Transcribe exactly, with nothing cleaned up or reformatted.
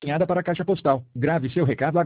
encaminhada para a caixa postal. Grave seu recado agora.